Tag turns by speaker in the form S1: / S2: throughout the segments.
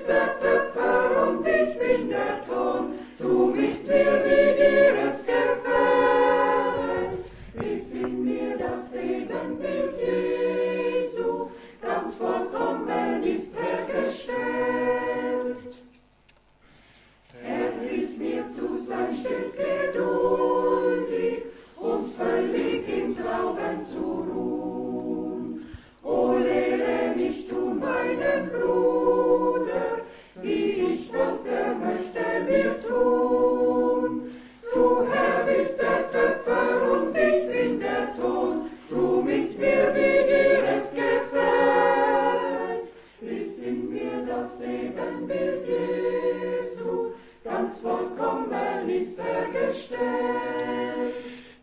S1: der Töpfer und ich bin der Ton, tu mit mir, wie dir es gefällt. Ist in mir das Ebenbild Jesu, ganz vollkommen ist hergestellt. Er hilft mir zu sein stets geduldig und völlig im Glauben zu ruhen. O lehre mich tun meinem Bruder, wie ich wollte, möchte mir tun. Du Herr bist der Töpfer und ich bin der Ton, tu mit mir, wie dir es gefällt. Ist in mir das Ebenbild Jesu, ganz vollkommen ist hergestellt.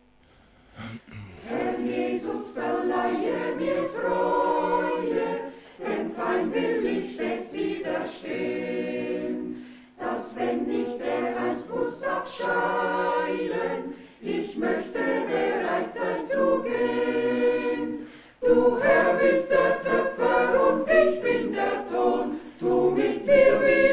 S1: Herr Jesus, verleihe mir Treue, dem Feind will ich stets widerstehen, dass wenn ich der einst muss abscheiden, ich möchte bereit sein zu gehen. Du Herr bist der Töpfer und ich bin der Ton, tu mit mir, wie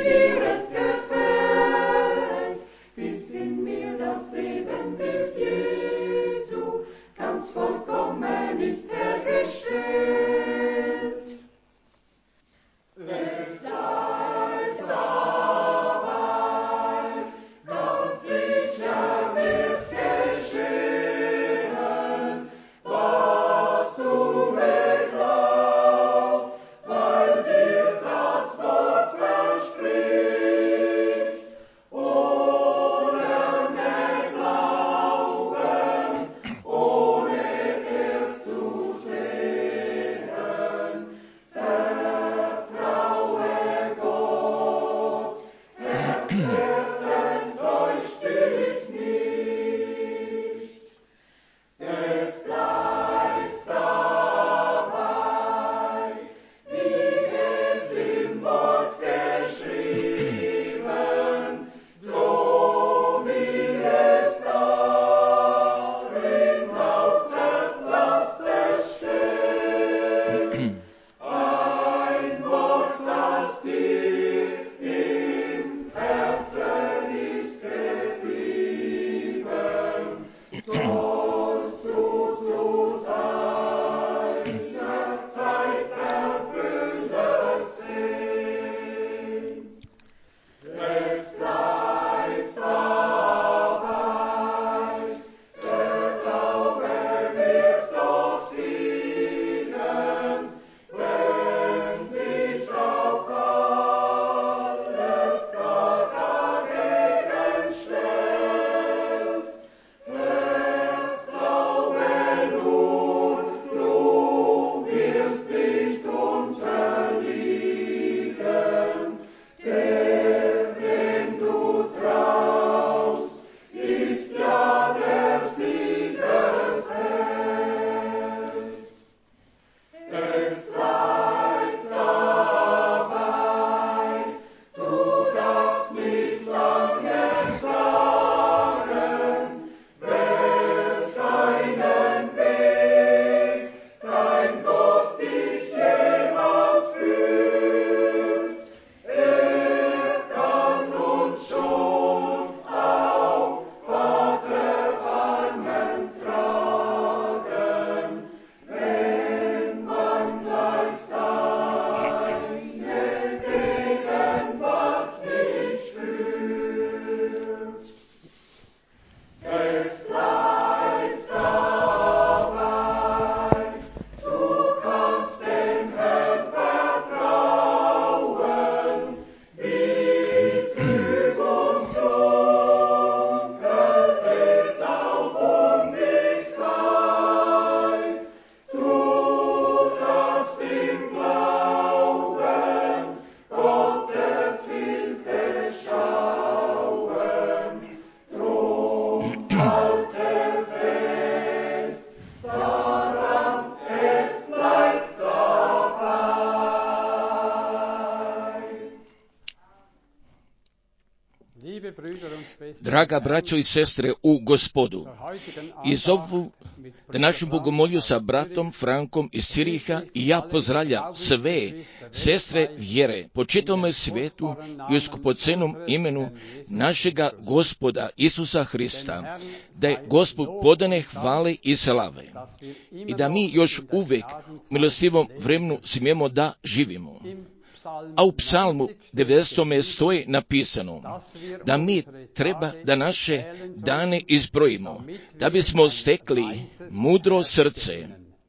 S2: Draga braćo i sestre u Gospodu, iz ovu današnju bogomolju sa bratom Frankom iz Ciriha i ja pozdravljam sve sestre vjere po čitavom svijetu i u skupocenom imenu našega Gospoda Isusa Hrista, da je Gospod podane hvale i slave i da mi još uvijek u milostivom vremenu smijemo da živimo. A u psalmu 90. stoji napisano da mi treba da naše dane izbrojimo, da bismo stekli mudro srce.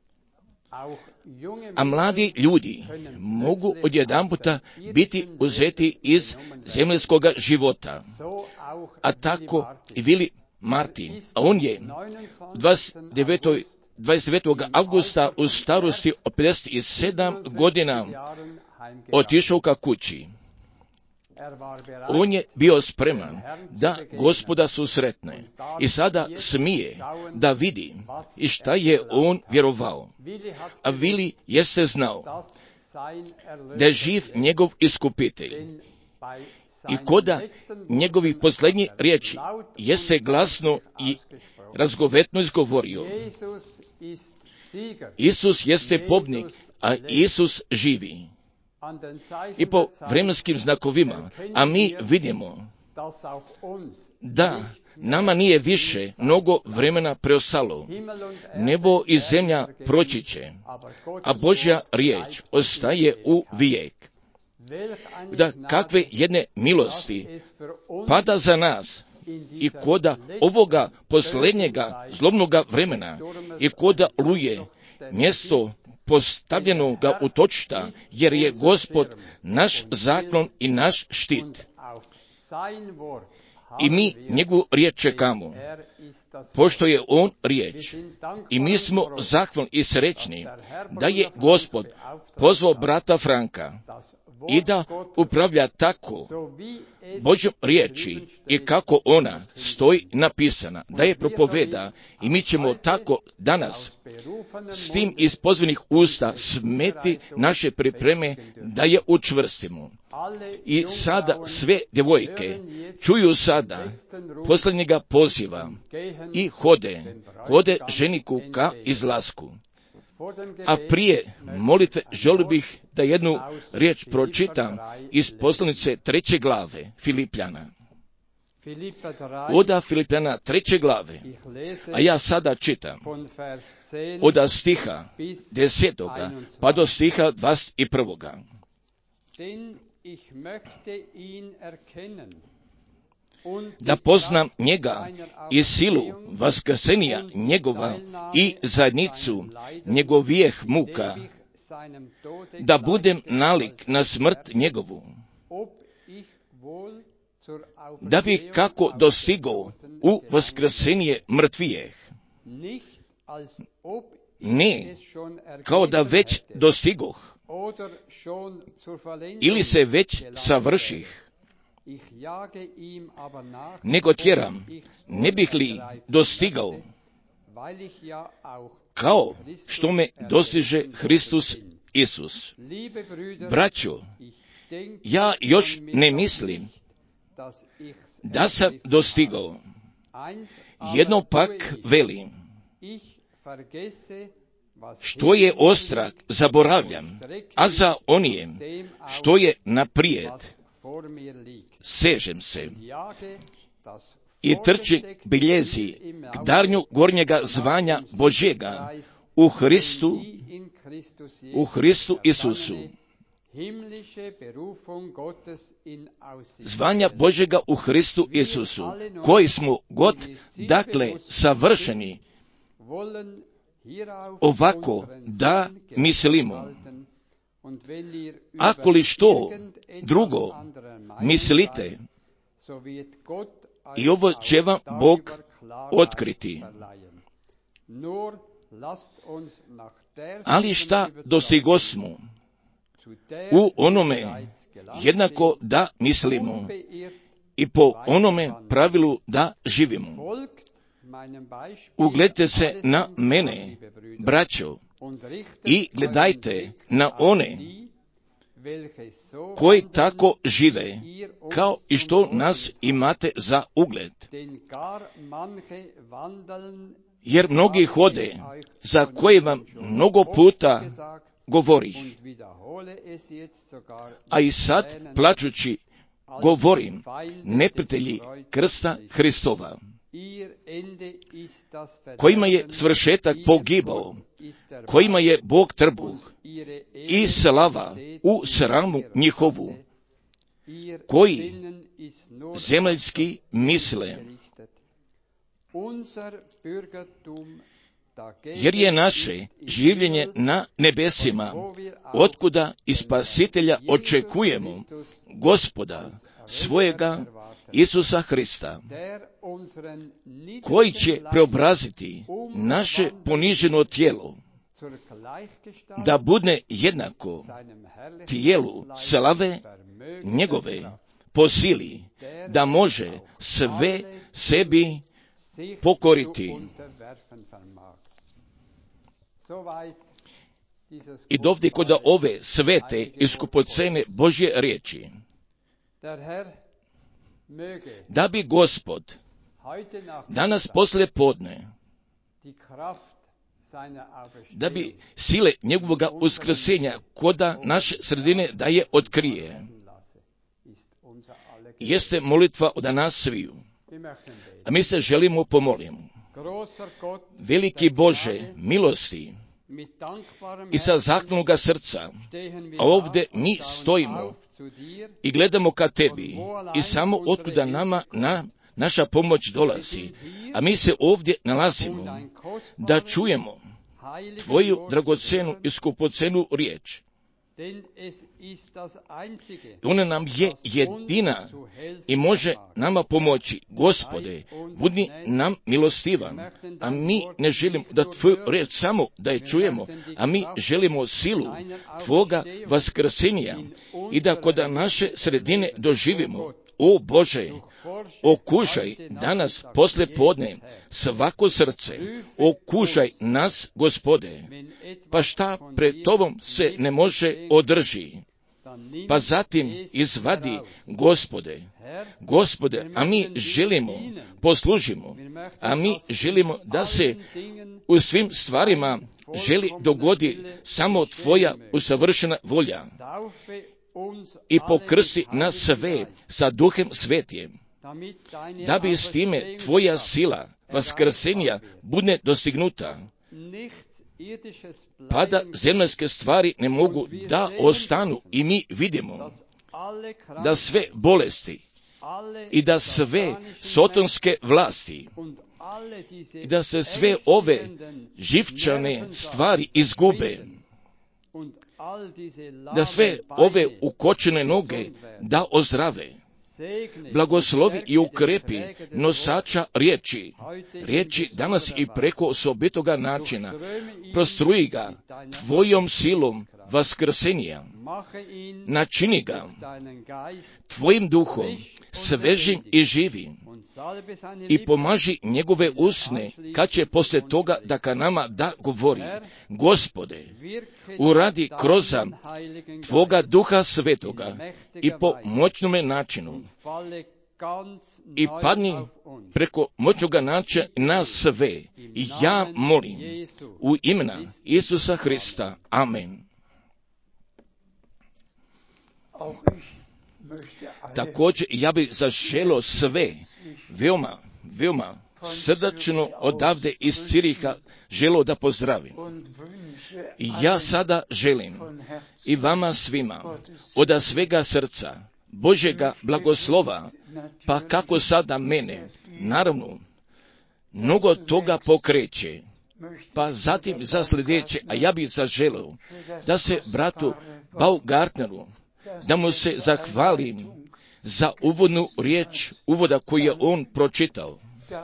S2: A mladi ljudi mogu odjedanputa biti uzeti iz zemaljskog života. A tako i Vili Martin, a on je 29. avgusta u starosti od 57 godina otišao ka kući. On je bio spreman da Gospoda susretne i sada smije da vidi i šta je on vjerovao. A Vili jeste znao da je živ njegov iskupitelj i koda njegovih posljednjih riječi jeste glasno i razgovetno izgovorio: Isus jeste pobjednik, a Isus živi. I po vremenskim znakovima, a mi vidimo da nama nije više mnogo vremena preostalo, nebo i zemlja proći će, a Božja riječ ostaje u vijek. Da kakve jedne milosti pada za nas i koda ovoga posljednjega zlobnoga vremena i koda luje mjesto postavljenoga utočišta, jer je Gospod naš zaklon i naš štit. I mi njegovu riječ čekamo, pošto je on riječ. I mi smo zahvalni i srećni da je Gospod pozvao brata Franka i da upravlja tako Božjom riječi i kako ona stoji napisana, da je propoveda, i mi ćemo tako danas s tim iz pozvanih usta smeti naše pripreme da je učvrstimo. I sada sve djevojke čuju sada posljednjega poziva i hode ženiku ka izlasku. A prije molitve želio bih da jednu riječ pročitam iz poslanice 3. glave Filipljana. Oda Filipljana 3. glave, a ja sada čitam od stiha 10. pa do stiha 21. Da poznam njega i silu vaskrsenja njegova i zajednicu njegovijeh muka, da budem nalik na smrt njegovu, da bih kako dostigao u vaskrsenje mrtvijeh. Ne, kao da već dostigoh, ili se već savrših, nego tjeram, ne bih li dostigao, kao što me dostiže Hristus Isus. Braćo, ja još ne mislim da sam dostigao. Jedno pak velim, što je ostrah zaboravljam, a za onijem što je naprijed sežem se i trči biljezi k darnju gornjega zvanja Božjega u Hristu Isusu. Zvanja Božjega u Hristu Isusu, koji smo god, dakle, savršeni, ovako da mislimo. Ako li što drugo mislite, i ovo će vam Bog otkriti. Ali šta dostigosmo u onome jednako da mislimo i po onome pravilu da živimo. Ugledajte se na mene, braćo, i gledajte na one koji tako žive kao i što nas imate za ugled. Jer mnogi hode, za koje vam mnogo puta govorih, a i sad plačući govorim, neprijatelji krsta Hristova, kojima je svršetak pogibao, kojima je Bog trbuh i slava u sramu njihovu, koji zemaljski misle, jer je naše življenje na nebesima, otkuda i Spasitelja očekujemo, Gospoda svojega Isusa Hrista, koji će preobraziti naše poniženo tijelo, da bude jednako tijelu slave njegove po sili, da može sve sebi pokoriti. I dovde kod ove svete i skupocene Božje riječi, da bi Gospod danas posle podne, da bi sile njegovoga uskrsenja koda naše sredine da je otkrije, jeste molitva od nas sviju. A mi se želimo pomoliti. Veliki Bože milosti, i sa zahvalnoga srca, a ovdje mi stojimo i gledamo ka tebi i samo otkuda nama naša pomoć dolazi, a mi se ovdje nalazimo da čujemo tvoju dragocenu i skupocenu riječ. Ona nam je jedina i može nama pomoći. Gospode, budi nam milostivan, a mi ne želimo da tvoju riječ samo da je čujemo, a mi želimo silu tvoga vaskrsenja i da kod naše sredine doživimo. O Bože, okušaj danas posle podne svako srce, okušaj nas, Gospode, pa šta pred tobom se ne može održi, pa zatim izvadi, Gospode, a mi želimo, poslužimo, a mi želimo da se u svim stvarima želi dogodi samo tvoja usavršena volja, i pokrsti nas sve sa Duhem Svetijem, da bi s time tvoja sila vaskrsenja bude dostignuta, pa da zemaljske stvari ne mogu da ostanu i mi vidimo da sve bolesti i da sve sotonske vlasti i da se sve ove živčane stvari izgube, da sve ove ukočene noge da ozdrave. Blagoslovi i ukrepi nosača riječi danas i preko osobitoga načina, prostruji ga tvojom silom vaskrsenja, načini ga tvojim duhom svežim i živim i pomaži njegove usne kad će posle toga da ka nama da govori. Gospode, uradi kroz tvoga Duha Svetoga i po moćnome načinu i padni preko moćnoga načina na sve. I ja molim u imena Isusa Hrista. Amen. Također ja bih zaželio sve veoma srdačno odavde iz Ciriha želio da pozdravim. I ja sada želim i vama svima od svega srca Božjega blagoslova, pa kako sada mene, naravno, mnogo toga pokreće, pa zatim za sljedeće, a ja bih zaželio da se bratu Baumgartneru, da mu se zahvalim za uvodnu riječ, uvoda koju je on pročitao.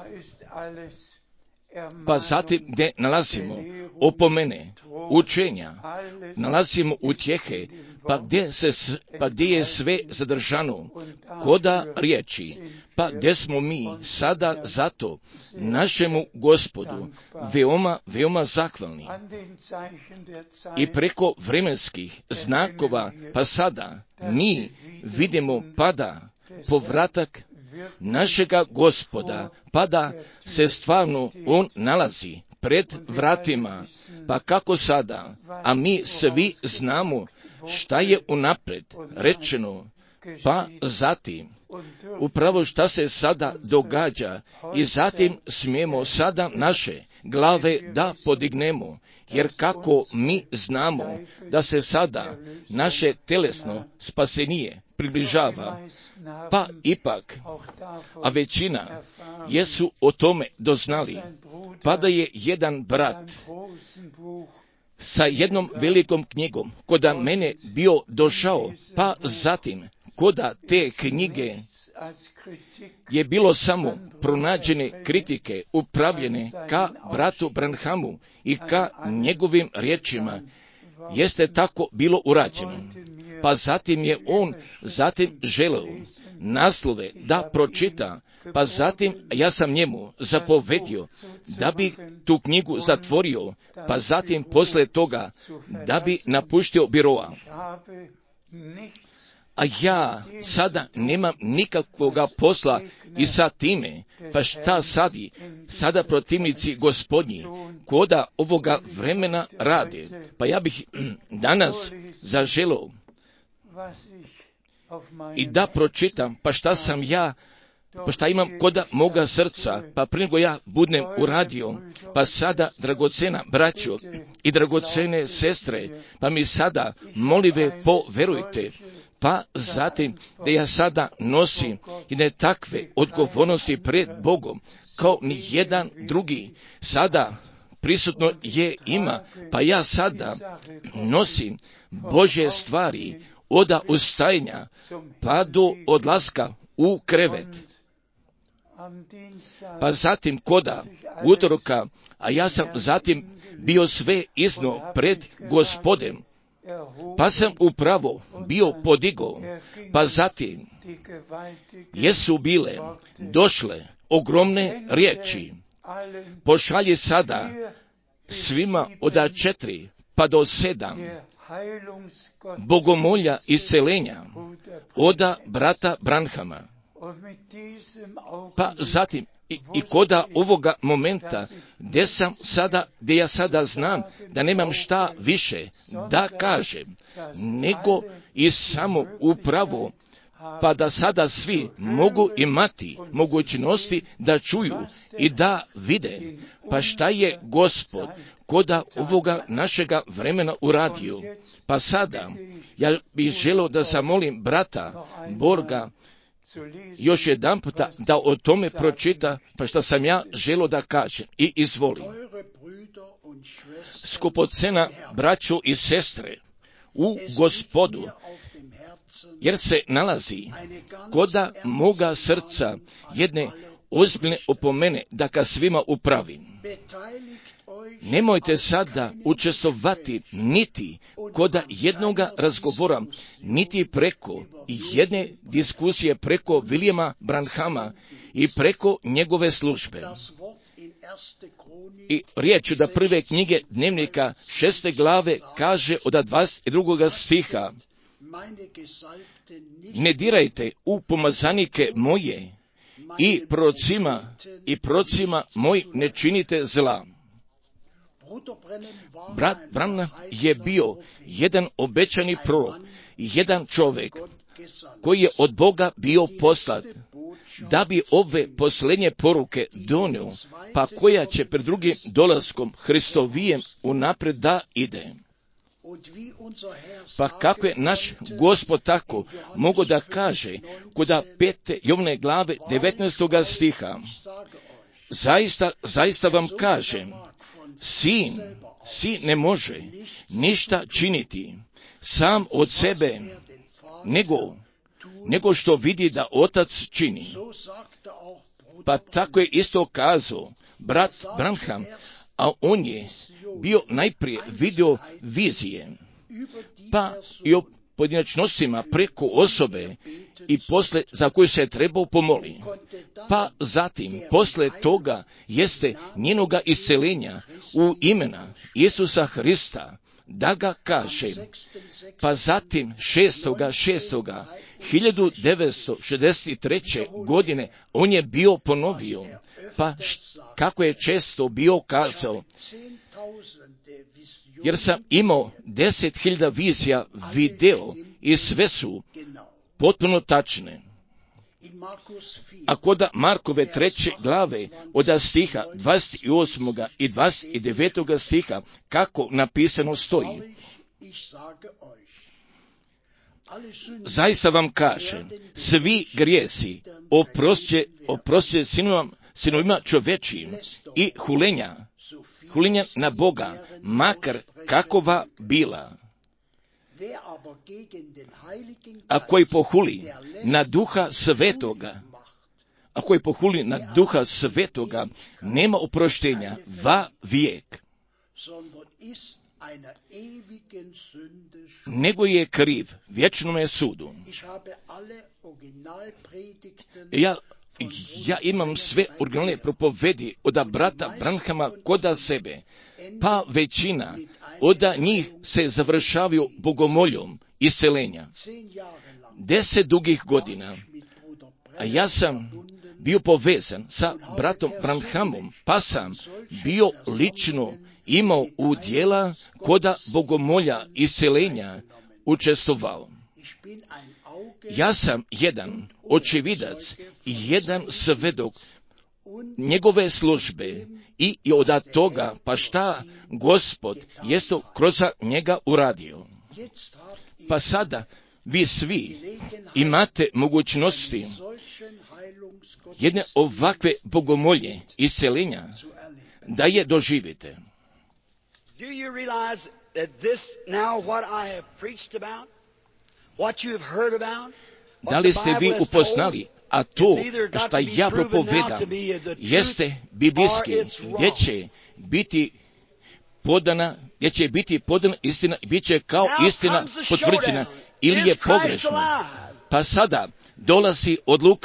S2: Pa zatim gdje nalazimo opomene, učenja, nalazimo utjehe, pa gdje je sve zadržano, koda riječi, pa gdje smo mi sada zato našemu Gospodu veoma zahvalni. I preko vremenskih znakova, pa sada mi vidimo pada povratak našega Gospoda, pa da se stvarno on nalazi pred vratima, pa kako sada, a mi svi znamo šta je unaprijed rečeno, pa zatim upravo šta se sada događa i zatim smijemo sada naše glave da podignemo, jer kako mi znamo da se sada naše telesno spasenije približava, pa ipak, a većina jesu o tome doznali, pa da je jedan brat sa jednom velikom knjigom koda mene bio došao, pa zatim koda te knjige je bilo samo pronađene kritike upravljene ka bratu Branhamu i ka njegovim riječima, jeste tako bilo urađeno. Pa zatim je on želeo naslove da pročita, pa zatim ja sam njemu zapovedio da bi tu knjigu zatvorio, pa zatim posle toga da bi napuštio biroa. A ja sada nemam nikakvoga posla i sa time, pa šta sada protivnici gospodnji, koda ovoga vremena rade, pa ja bih danas zaželao i da pročitam, pa šta sam ja, pa šta imam koda moga srca, pa prije nego ja budem uradio, pa sada, dragocena braćo i dragocene sestre, pa mi sada molive poverujte, pa zatim da ja sada nosim i ne takve odgovornosti pred Bogom, kao ni jedan drugi sada prisutno je ima, pa ja sada nosim Božje stvari od ustajanja pa do odlaska u krevet. Pa zatim koda utorka, a ja sam zatim bio sve izno pred Gospodem, pa sam upravo bio podigao, pa zatim jesu bile došle ogromne riječi, pošalji sada svima od 4 pa do 7 bogomolja iscelenja od brata Branhama. Pa zatim i koda ovoga momenta gdje ja sada znam da nemam šta više da kažem, nego i samo upravo, pa da sada svi mogu imati mogućnosti da čuju i da vide, pa šta je Gospod koda ovoga našega vremena uradio. Pa sada ja bih želio da zamolim brata Borga još jedan puta da o tome pročita, pa što sam ja želio da kažem i izvolim. Skupocena braćo i sestre u Gospodu, jer se nalazi koda moga srca jedne ozbiljne opomene da ka svima upravim. Nemojte sada učestvovati niti koda jednoga razgovora, niti preko jedne diskusije preko Williama Branhama i preko njegove službe. I riječ da prve knjige dnevnika 6. glave kaže od 22. stiha: ne dirajte u pomazanike moje i procima moj ne činite zla. Brat Branham je bio jedan obećani prorok, jedan čovjek koji je od Boga bio poslat da bi ove posljednje poruke donio, pa koja će pred drugim dolaskom Hristovijem unaprijed da ide. Pa kako je naš Gospod tako mogo da kaže koda 5. Jovne glave 19. stiha: zaista vam kažem, sin ne može ništa činiti sam od sebe, nego što vidi da otac čini. Pa tako je isto kazao brat Branham, a on je bio najprije vidio vizije, pa i o pojedinačnostima preko osobe i posle za koju se trebao pomoliti. Pa zatim, posle toga jeste njenoga iscelenja u imena Isusa Hrista, da ga kaže. Pa zatim 6. 1963. godine on je bio ponovio, pa kako je često bio kazao, jer sam imao 10.000 vizija video i sve su potpuno tačne. A kod Markove 3. glave od stiha 28. i 29. stiha kako napisano stoji: zaista vam kažem, svi grijesi oprostje sinovima čovečijim i hulenja na Boga, makar kakova bila. A koji pohuli na Duha Svetoga, nema oproštenja va vijek, nego je kriv vječnome sudu. Ja imam sve originalne propovedi od brata Branhama koda sebe, pa većina od njih se završavaju bogomoljom iseljenja. 10 dugih godina, a ja sam bio povezan sa bratom Branhamom, pa sam bio lično imao udjela koda bogomolja iseljenja učestvovao. Ja sam jedan očevidac i jedan svedok njegove službe i od toga pa šta Gospod jesto kroz njega uradio. Pa sada vi svi imate mogućnosti jedne ovakve bogomolje iseljenja da je doživite.
S3: Do you realize that this now what I have preached about, what you have heard about,
S2: da li ste vi upoznali, a to što ja propovedam jeste biblijski, gdje će biti podana istina i bit će kao istina potvrđena, ili je pogrešna. Pa sada dolazi odluka,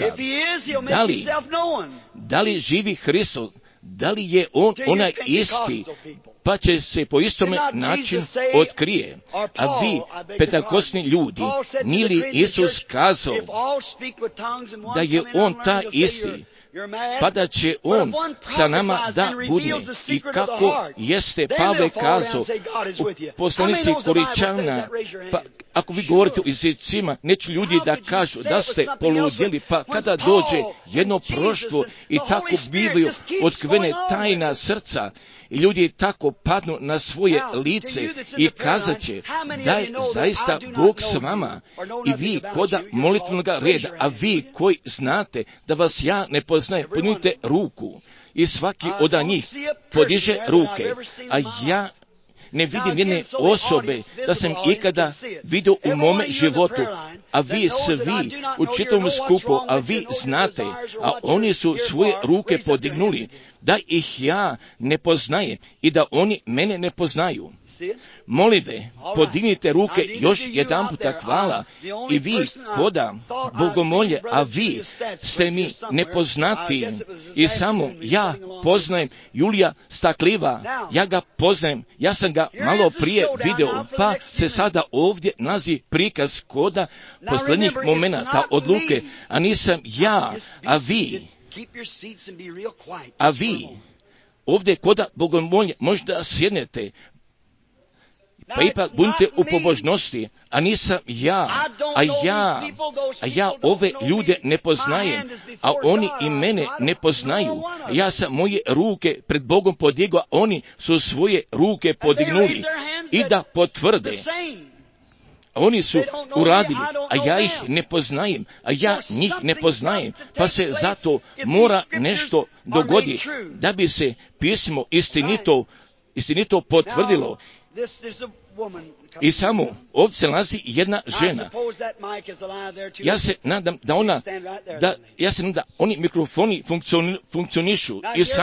S2: da li živi Hristos, da li je on onaj isti, pa će se po istome način otkrije. A vi, pentakosni ljudi, nije li Isus kazao da je on ta isti, pa da će on sa nama da bude. I kako jeste Pavle kazao u poslanici Koričana, pa ako vi govorite o jezicima, neće ljudi da kažu da ste poludjeli, pa kada dođe jedno proštvo i tako bivaju otkrivene tajna srca, i ljudi tako padnu na svoje lice i kazat će da je zaista Bog s vama, i vi koda molitvenog reda, a vi koji znate da vas ja ne poznajem, podignite ruku, i svaki od njih podiže ruke, a ja ne vidim jedne osobe da sam ikada vidio u mome životu, a vi svi u čitavom skupu, a vi znate, a oni su svoje ruke podignuli, da ih ja ne poznajem i da oni mene ne poznaju. Molive, podignite ruke još jedan puta, hvala. I vi koda bogomolje, a vi ste mi nepoznati, i samo ja poznajem Julija Stakliva, ja ga poznajem, ja sam ga malo prije video, pa se sada ovdje nalazi prikaz koda posljednjih momenata odluke, a nisam ja, a vi ovdje koda bogomolje možda sjednete, pa ipak budite u pobožnosti, a nisam ja, a ja ove ljude ne poznajem, a oni i mene ne poznaju. Ja sam moje ruke pred Bogom podigao, oni su svoje ruke podignuli i da potvrde. Oni su uradili, a ja ih ne poznajem, a ja njih ne poznajem, pa se zato mora nešto dogoditi da bi se pismo istinito potvrdilo. I samo ovdje se nalazi jedna žena. Ja se nadam da oni mikrofoni funkcionišu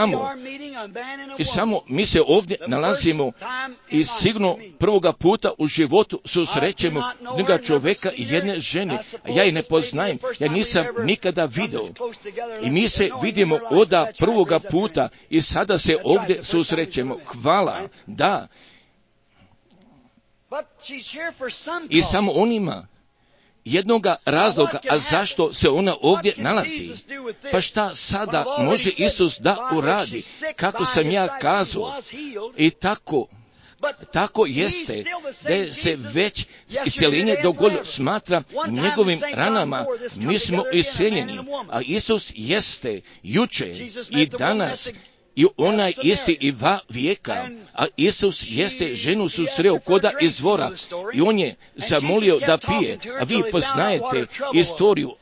S2: i samo mi se ovdje nalazimo i sigurno prvoga puta u životu susrećemo jednoga čovjeka i jedne žene, a ja ih ne poznajem, ja nisam nikada vidio. I mi se vidimo od prvoga puta i sada se ovdje susrećemo. Hvala, da. I samo onima jednoga razloga, a zašto se ona ovdje nalazi. Pa šta sada može Isus da uradi? Kako sam ja kazao, i tako jeste, da se već isceljenje dogodilo, smatra njegovim ranama, mi smo isceljeni, a Isus jeste juče i danas, i onaj isti i va vijeka, a Isus jeste ženu susreo koda izvora i on je zamolio da pije, a vi poznajete istoriju,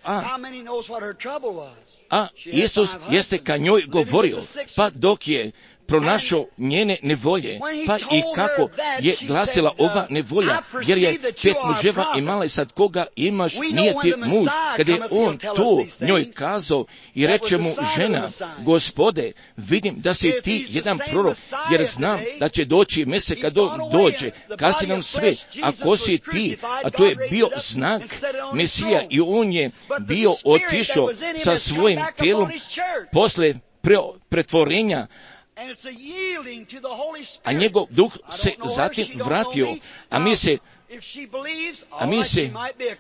S2: a Isus jeste ka njoj govorio, pa dok je pronašao njene nevolje, pa i kako je glasila ova nevolja, jer je 5 muževa imala i sad koga imaš, nije ti muž. Kad je on to njoj kazao i reče mu žena, Gospode, vidim da si ti jedan prorok, jer znam da će doći mjesec kad on dođe, kazi nam sve, a ko si ti? A to je bio znak Mesija i on je bio otišao sa svojim tijelom posle pretvorenja, a njegov duh se zatim vratio, a mi se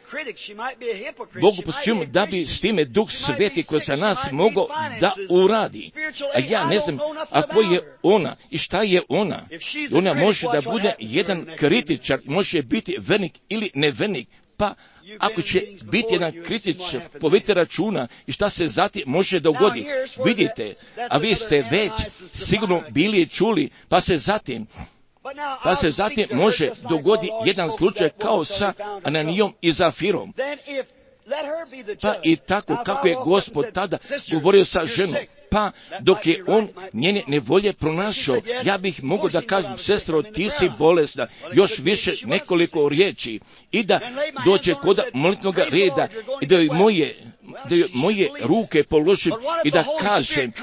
S2: Bogu posvećujemo da bi s time Duh Sveti koji sa nas mogao da uradi. A ja ne znam, ako je ona i šta je ona. Ona može da bude jedan kritičar, može biti vernik ili nevernik, pa ako će biti jedan kritičar, povedite računa i šta se zatim može dogoditi. Vidite, a vi ste već sigurno bili čuli, pa se zatim može dogoditi jedan slučaj kao sa Ananijom i Zafirom. Pa i tako kako je Gospod tada govorio sa ženom, pa dok je on njene nevolje pronašao, ja bih mogao da kažem, sestro, ti si bolesna, još više nekoliko riječi, i da dođe kod molitvnog reda i da joj moje ruke položim i da kažem,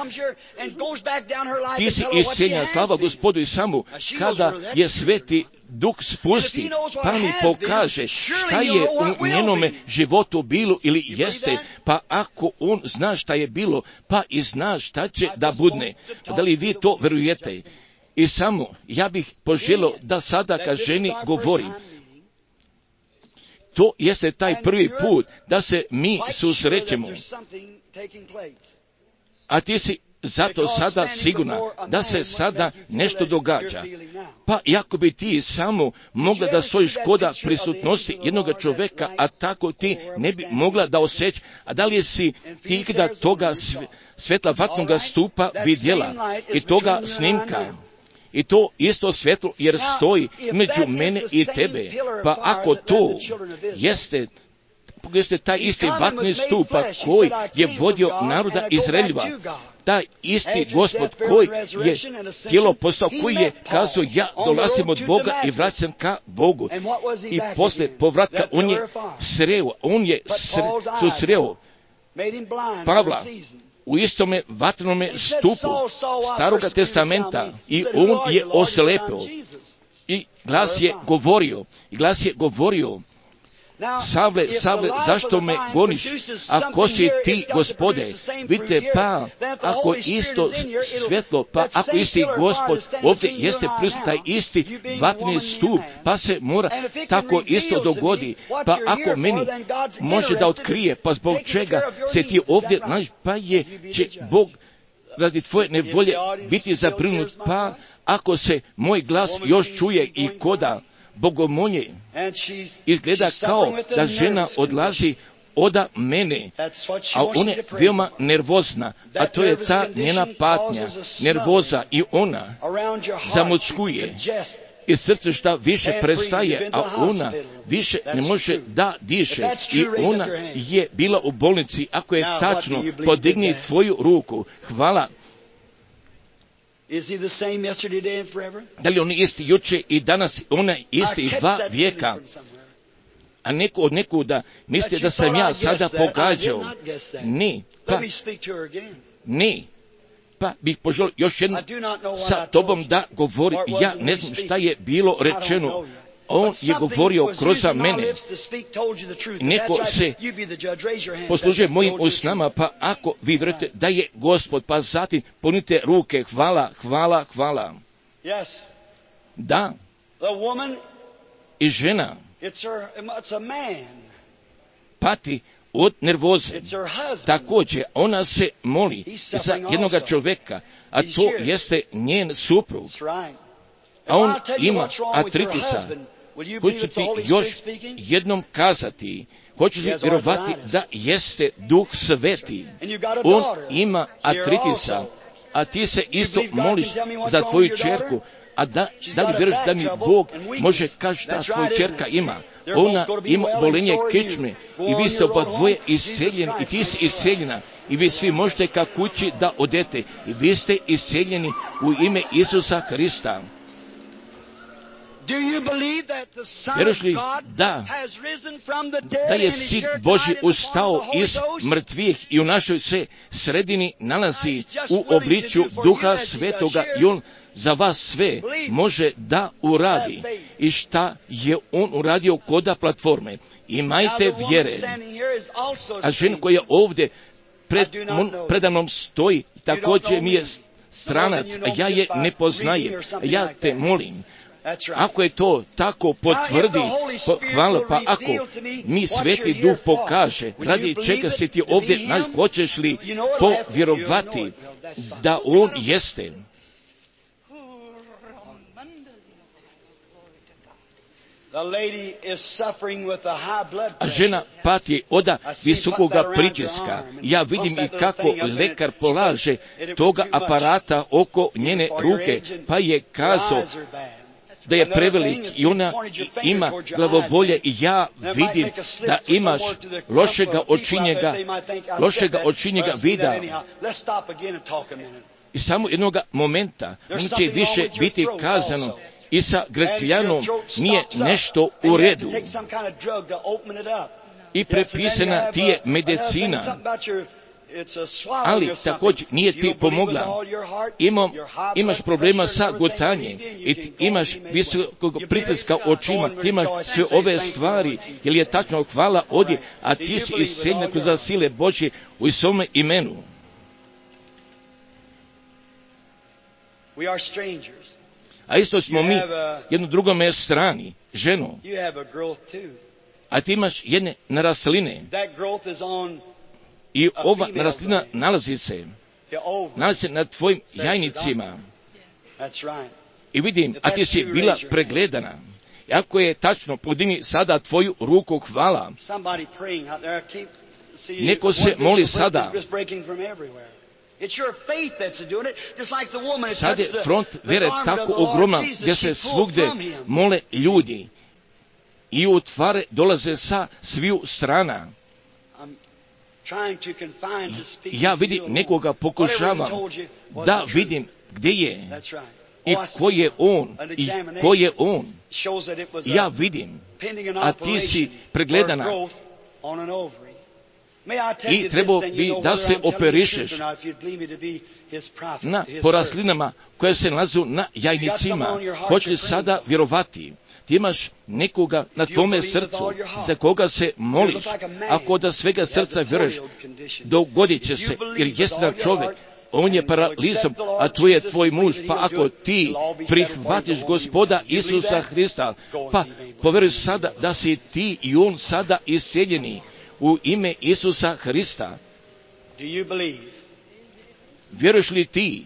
S2: ti si iscijeljen, slava Gospodu, i samo kada je Sveti Duh spusti, pa mi pokaže šta je u njenome životu bilo ili jeste, pa ako on zna šta je bilo, pa i zna šta će da budne. Da li vi to verujete? I samo ja bih poželio da sada ka ženi govori. To jeste taj prvi put da se mi susrećemo. A ti si zato sada sigurna da se sada nešto događa. Pa iako bi ti samo mogla da stojiš koda prisutnosti jednog čovjeka, a tako ti ne bi mogla da osjeća. A da li si ti ikada toga svetla vatnoga stupa vidjela i toga snimka? I to isto svjetlo jer stoji među mene i tebe. Pa ako to jeste taj isti vatni stupa koji je vodio naroda Izraeljeva, taj isti Gospod koji je tijelo postao, koji je kazao, ja dolazim od Boga i vraćam ka Bogu. I posle povratka on je susreo Pavla u istome vatrenome stupu Staroga testamenta i on je oslepio. I glas je govorio, Savle, zašto me goniš? A ko si ti, Gospode? Vidite, pa ako isto svjetlo, pa ako isti Gospod ovdje jeste prisutan, taj isti vatreni stup, pa se mora tako isto dogodi. Pa ako meni može da otkrije, pa zbog čega se ti ovdje nalaziš, pa će Bog radi tvoje nevolje biti zabrinut, pa ako se moj glas još čuje i koda bogomolje, izgleda kao da žena odlazi oda mene, a ona je veoma nervozna, a to je ta njena patnja, nervoza, i ona zamuckuje i srce šta više prestaje, a ona više ne može da diše i ona je bila u bolnici. Ako je tačno, podigni tvoju ruku. Hvala. Da li on isti juče i danas, ona isti 2 vijeka? A neko od nekuda misli da sam ja sada pogađao. Ne, pa bih poželio još jednom sa tobom da govori. Ja ne znam šta je bilo rečeno. On je govorio kroz mene. Neko se poslužuje mojim usnama, pa ako vi vjerujete da je Gospod, pa zatim ponite ruke. Hvala, hvala, hvala. Da. I žena. pati od nervoze.
S3: It's her husband.
S2: Također, ona se moli za jednog čovjeka, a to jeste njen suprug.
S3: That's right.
S2: A on
S3: If I'll tell you
S2: ima
S3: what's wrong with your
S2: artritisa.
S3: husband, will you
S2: Hoću
S3: believe it's
S2: ti
S3: the Holy
S2: još
S3: Spirit speaking?
S2: jednom kazati, hoćeš li
S3: He has
S2: vjerovati
S3: arthritis.
S2: da jeste Duh Sveti.
S3: And you got a
S2: On
S3: daughter
S2: ima
S3: here
S2: artritisa,
S3: also.
S2: a ti se isto
S3: believe God
S2: moliš
S3: can tell me what's
S2: za
S3: wrong
S2: tvoju
S3: with your daughter?
S2: čerku, a da
S3: She's
S2: li
S3: got a
S2: vjeruješ
S3: back
S2: da mi
S3: trouble
S2: Bog
S3: and weakness.
S2: može kaži šta
S3: That's
S2: tvoja
S3: right,
S2: čerka
S3: isn't it?
S2: ima?
S3: They're both
S2: Ona
S3: gonna be
S2: ima
S3: well and
S2: bolenje
S3: so are you.
S2: kičme
S3: Go
S2: i
S3: on
S2: vi ste
S3: your
S2: oba
S3: road
S2: dvoje
S3: home. Jesus
S2: iseljeni i
S3: Christ
S2: ti si
S3: is alive.
S2: iseljena i vi svi možete ka kući da odete i vi ste iseljeni u ime Isusa Hrista.
S3: Do you believe that the Son
S2: Vjeruješ
S3: of
S2: li
S3: God
S2: da
S3: has risen from the dead
S2: da je
S3: and is
S2: Sin
S3: here
S2: Božji
S3: tonight in the form of
S2: ustao
S3: the Holy
S2: iz
S3: Ghost?
S2: mrtvih i u našoj se sredini nalazi u obličju Duha Svetoga i On za vas sve može da uradi. I šta je On uradio koda platforme?
S3: Now,
S2: Imajte
S3: the woman
S2: vjere.
S3: standing here is also a
S2: A žena
S3: stranger.
S2: koja ovdje predamnom stoji također mi je stranac, a ja je ne poznajem. Ja te molim,
S3: That's right.
S2: ako je to tako potvrdi, hvala, pa ako mi Sveti Duh pokaže, radi čega si ti ovdje, hoćeš li povjerovati da On jeste?
S3: The lady is suffering with a high blood
S2: A
S3: pressure.
S2: žena pati od visokoga pritiska. Ja vidim i kako lekar polaže toga aparata oko njene ruke, pa je kazao da je prevelik i ona ima glavobolje i ja vidim da imaš lošega očinjega vida. I samo jednog momenta neće više biti kazano i sa grkljanom nije nešto u redu. I prepisana ti je medicina, ali također nije ti pomogla. Imaš problema sa gutanjem i imaš visokog pritiska očima, ti imaš sve ove stvari, jer je tačno hvala ovdje, a ti si iseljen kroz sile Božje u svome imenu. A isto smo mi jedno drugome strani, ženu, a ti imaš jedne narasline. I ova naraslina nalazi se na tvojim jajnicima. I vidim, a ti si bila pregledana. I ako je tačno, podigni sada tvoju ruku, hvala. Neko se moli sada. Sad je front vjere tako ogroman, gdje se svugdje mole ljudi. I u tvare dolaze sa sviju strana. Ja vidim nekoga, pokušavam da vidim gdje je i ko je on i ko je on. Ja vidim, a ti si pregledana i trebao bi da se operišeš na poraslinama koje se nalazu na jajnicima. Hoćeš li sada vjerovati? Ti imaš nekoga na tvome srcu za koga se moliš. Ako da svega srca vjeruješ, dogodit će se, jer jedan čovjek, on je paralizom, a tu je tvoj muž, pa ako ti prihvatiš Gospoda Isusa Hrista, pa povjeruj sada da si ti i on sada isceljeni u ime Isusa Hrista. Vjeruješ li ti?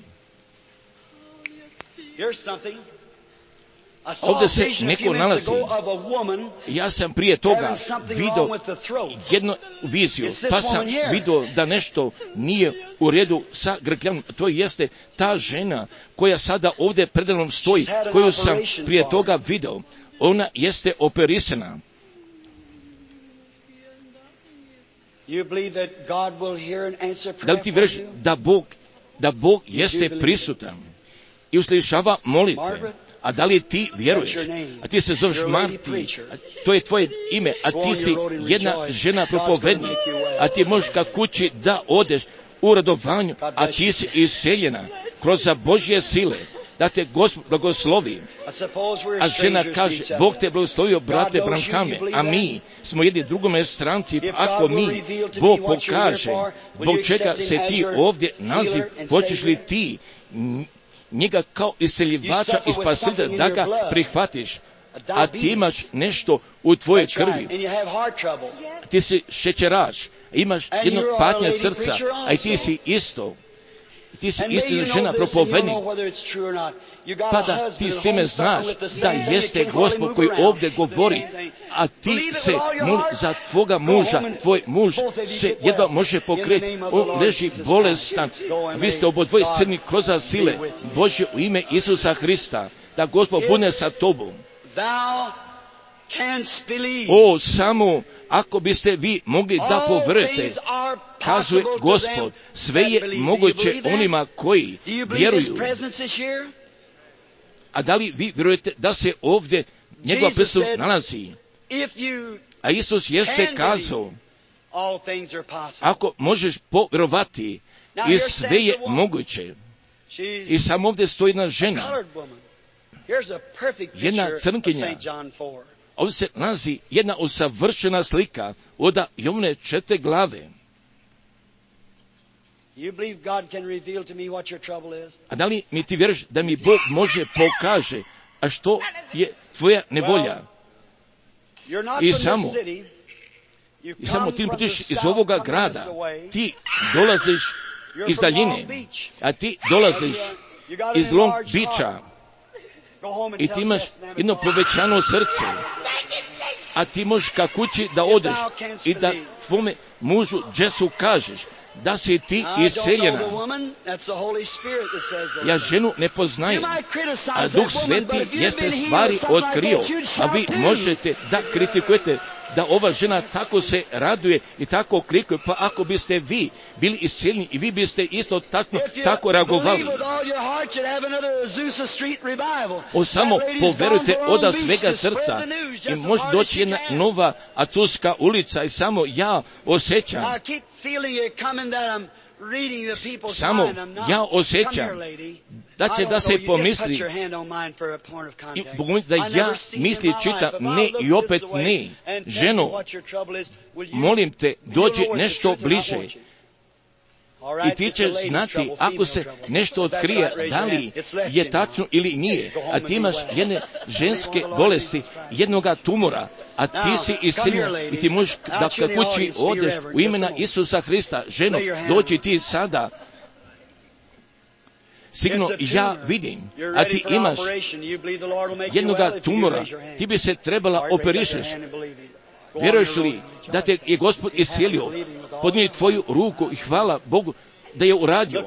S2: Ovdje se neko nalazi. Ja sam prije toga vidio jednu viziju, pa sam vidio da nešto nije u redu sa grkljanom. To jeste ta žena koja sada ovdje predalom stoji, koju sam prije toga vidio. Ona jeste operisana. Da li ti vjeruješ da Bog jeste prisutan i uslišava molitve? A da li ti vjeruješ? A ti se zoveš Marti, to je tvoje ime, a ti si jedna žena propovednik, a ti možeš ka kući da odeš u radovanju, a ti si iseljena kroz Božje sile, da te Gospod blagoslovi. A žena kaže, Bog te blagoslovio, brate Branhame, a mi smo jedni drugome stranci, ako mi Bog pokaže, zbog čega se ti ovdje nalazi, hoćeš li ti njega kao iseljivača i spasitelja da ga prihvatiš? a ti imaš nešto u tvojoj krvi. Ti si šećeraš, imaš jedno patnje srca, a i ti si isto. Ti si istina žena propovednik. Pa da ti s time znaš da jeste Gospod koji ovdje govori, a ti se moli za tvoga muža, tvoj muž se jedva može pokreći, on leži bolestan, vi ste obodvoje srni kroz sile Božje u ime Isusa Hrista, da Gospod bude sa tobom. O, samo ako biste vi mogli da poverujete, kazuje Gospod, sve je moguće onima koji vjeruju. A da li vi vjerujete da se ovdje njegova prisutnost nalazi? A Isus jeste kazao, ako možeš povjerovati, i sve je moguće. I samo ovdje stoji jedna žena, jedna crnkinja. Ovdje se nalazi jedna usavršena slika od Jovne 4 glave. A da li mi ti vjeruješ da mi Bog može pokaže, a što je tvoja nevolja? I samo ti putiš iz ovoga grada, ti dolaziš iz daljine, a ti dolaziš iz Long Beacha, i ti imaš jedno povećano srce, a ti možeš ka kući da odeš i da tvome mužu Jesu kažeš da si ti isceljena. Ja ženu ne poznajem, a Duh Sveti jeste stvari otkrio, a vi možete da kritikujete da ova žena tako se raduje i tako klikuje, pa ako biste vi bili isceljeni i vi biste isto tako reagovali. Samo poverujte od svega srca i može doći jedna nova Azusa ulica i samo ja osjećam. Samo ja osjećam da će da se pomisli i da ja misli čitam ne i opet ne. Ženo, molim te, dođi nešto bliže. I ti ćeš znati ako se nešto otkrije, da li je tačno ili nije. A ti imaš jedne ženske bolesti, jednoga tumora, a ti si isceljen i ti možeš da kući odeš u imena Isusa Hrista. Ženo, dođi ti sada. Sigurno ja vidim, a ti imaš jednoga tumora, ti bi se trebala operišeš. Vjeruješ li da te je Gospod iscijelio? Podnijeli tvoju ruku i hvala Bogu da je uradio.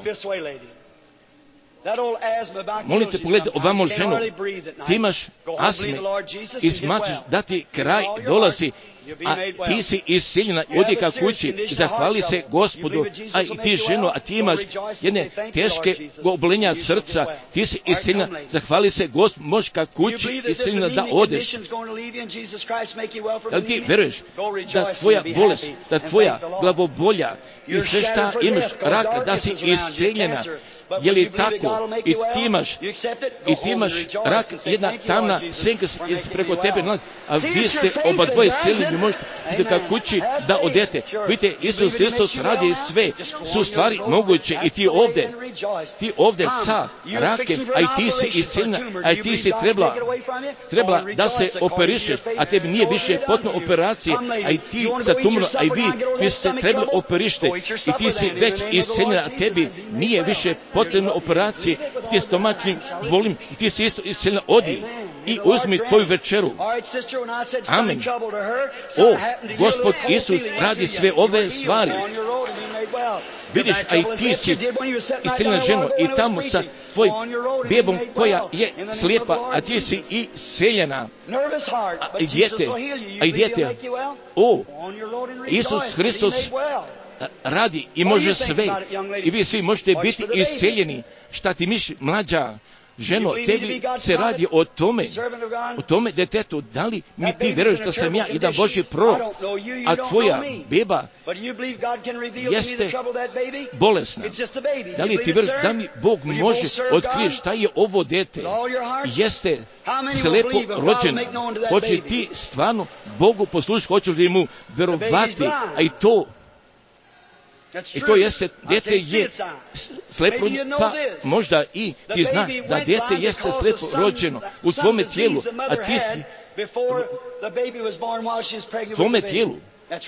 S2: Molim te, pogledaj ovamo ženu, ti imaš astme i smatraš da ti kraj dolazi, a ti si iscijeljena, odi ka kući i zahvali se Gospodu, a i ti ženo, a ti imaš jedne teške obolenja srca, ti si iscijeljena, zahvali se Gospodu, možeš ka kući iscijeljena da odeš. Da li ti veruješ da tvoja bolest, da tvoja glavobolja i sve šta imaš rak, da si iscijeljena? Je li tako? I ti imaš rak, jedna tamna senka preko tebe, a vi ste oba dvoje iscijeljeni, vi možete ka kući da odete. Vidite, Isus radi sve, su stvari moguće i ti ovdje sa rakem, a i ti si iscijeljena, a i ti si trebala da se operišeš, a tebi nije više potrebna operacija, a i ti sa tumorom, a i vi ste trebali operište i ti si već iscijeljena, a tebi nije više potrebne operacije, ti stomačnim bolim, ti si isto iscijeljena, odi i uzmi tvoju večeru. Amen. O, Gospod Isus radi sve ove stvari. Vidiš, a i ti si iscijeljena ženo i tamo sa tvojim bebom koja je slijepa, a ti si iscijeljena. A i dijete, o, Isus Hristos radi i može sve i vi svi možete biti iscijeljeni. Šta ti misliš, mlađa ženo, tebi se radi o tome detetu, da li mi ti vjeruješ da sam ja jedan Božji prorok, a tvoja beba jeste bolesna. Da li ti vjeruješ da mi Bog može otkrije šta je ovo dete? Jeste slepo rođeno. Hoće ti stvarno Bogu poslušati, hoćeš li mu vjerovati, a i to I to jeste, dijete je slepo, pa možda i ti znaš da dijete jeste slepo rođeno u tvome tijelu, a ti si tvome tijelu,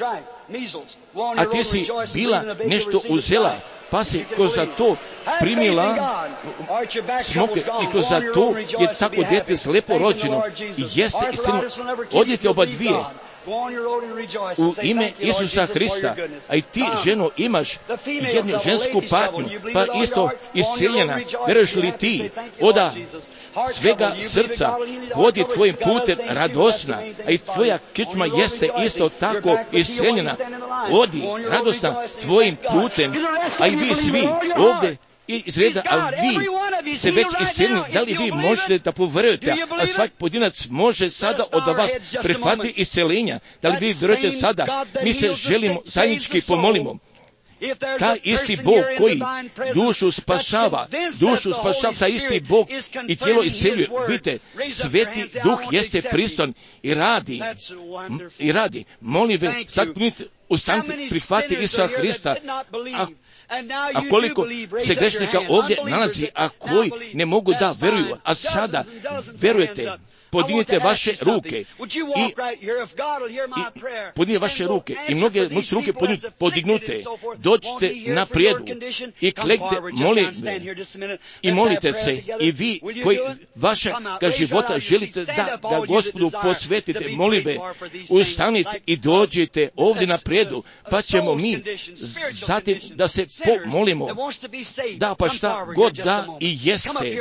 S2: a ti si bila nešto uzela, pa si kroz za to primila smoke i kroz za to je tako dijete slepo rođeno i jeste istinno. Odite oba dvije u ime Isusa Hrista, a i ti, ženo, imaš jednu žensku patnju, pa isto isceljena. Vjeruješ li ti oda svega srca vodi tvojim putem radosna, a i tvoja kičma jeste isto tako isceljena, vodi radosna tvojim putem, a i vi svi ovdje iz reda, a vi se već isceljeni, da li vi možete da poverujete, a svaki pojedinac može sada od vas prihvatiti isceljenja, da li vi vjerujete sada, mi se želimo zajednički pomolimo. Taj isti Bog koji dušu spašava, taj isti Bog i tijelo isceljuje. Vidite, Sveti Duh jeste pristan i radi. Molim vas, sad ustanite, prihvati Isusa Hrista. A koliko se grešnika ovdje nalazi, a koji ne mogu da veruju, a sada verujete, podignite vaše ruke i podignite vaše ruke i mnoge su ruke podignute, dođite na prijedu i klekte, i molite se i vi koji vašega života želite da Gospodu posvetite, molive, ustanite i dođite ovdje na prijedu, pa ćemo mi zatim da se pomolimo, da pa šta god da i jeste,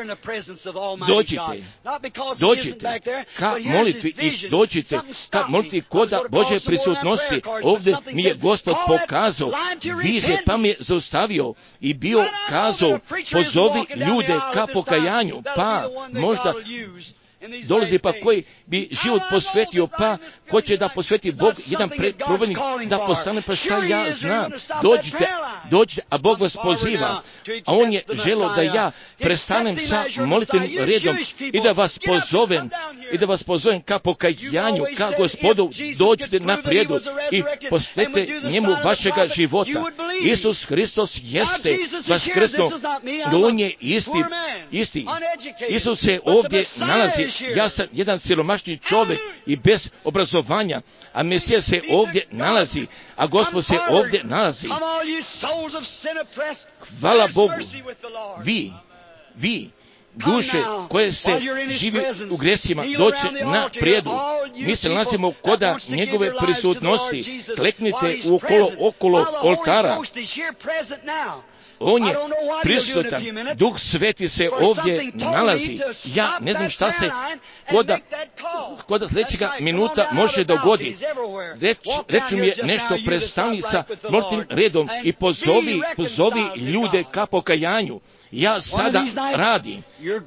S2: dođite ka molitvi i dođite ka molitvi koda Bože prisutnosti. Ovdje mi je Gospod pokazao vizije, pa mi je zaustavio i bio kazao, pozovi ljude ka pokajanju, pa možda dolazi pa koji bi život posvetio, pa ko će da posveti Bog jedan provednik da postane, pa šta ja znam, dođite, a Bog vas poziva, a On je želeo da ja prestanem sa molitvenim redom i da vas pozovem ka pokajanju, ka Gospodu, dođite na prijedu i posvetite njemu vašega života. Isus Hristos jeste vaskrsnuo, da On je isti. Isus se ovdje nalazi. Ja sam jedan siromašni čovjek i bez obrazovanja, a Mesija se ovdje nalazi, a Gospod se ovdje nalazi. Hvala Bogu, vi, duše koje ste živi u gresima, doći na prijedu. Mi se nalazimo koda njegove prisutnosti. Kleknite okolo oltara. On je prisutan, Duh Sveti se ovdje nalazi. Ja ne znam šta se koda sljedećega minuta može dogoditi. Reći mi je nešto, prestani sa molitvenim redom i pozovi ljude ka pokajanju. Ja sada radim.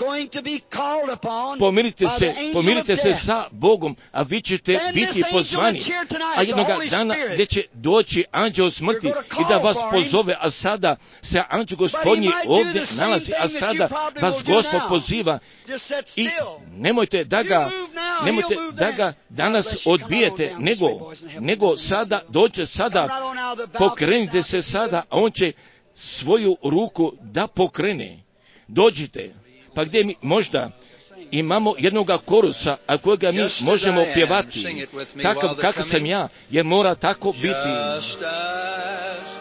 S2: Pomirite se sa Bogom, a vi ćete biti pozvani. A jednoga dana gdje će doći anđeo smrti i da vas pozove, a sada se anđeo Gospodnji ovdje nalazi, a sada vas Gospod poziva i nemojte da ga danas odbijete, nego sada dođe sada, pokrenite se sada, a on će svoju ruku da pokrene. Dođite, pa gdje mi možda imamo jednoga korusa, a kojega mi možemo pjevati. Kakav sam ja, jer mora tako biti.